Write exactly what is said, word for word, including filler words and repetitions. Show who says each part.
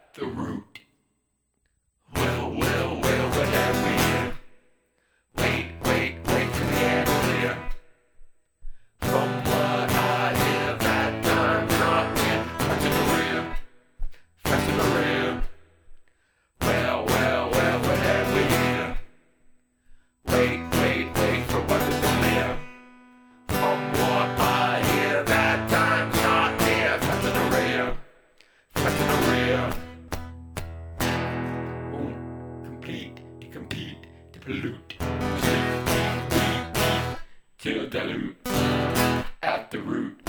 Speaker 1: the root. Well, well, well, what have we here? Wait, wait, wait till the end clear. From what I hear, that time's not near. Fresh in the rear, fresh in the rear. Well, well, well, what have we here? Wait, wait, wait for what is clear. From what I hear, that time's not near. Fresh in the rear, fresh in the rear. Won't complete, to compete, to pollute. Sleep, eat, eat, eat, till dilute at the root.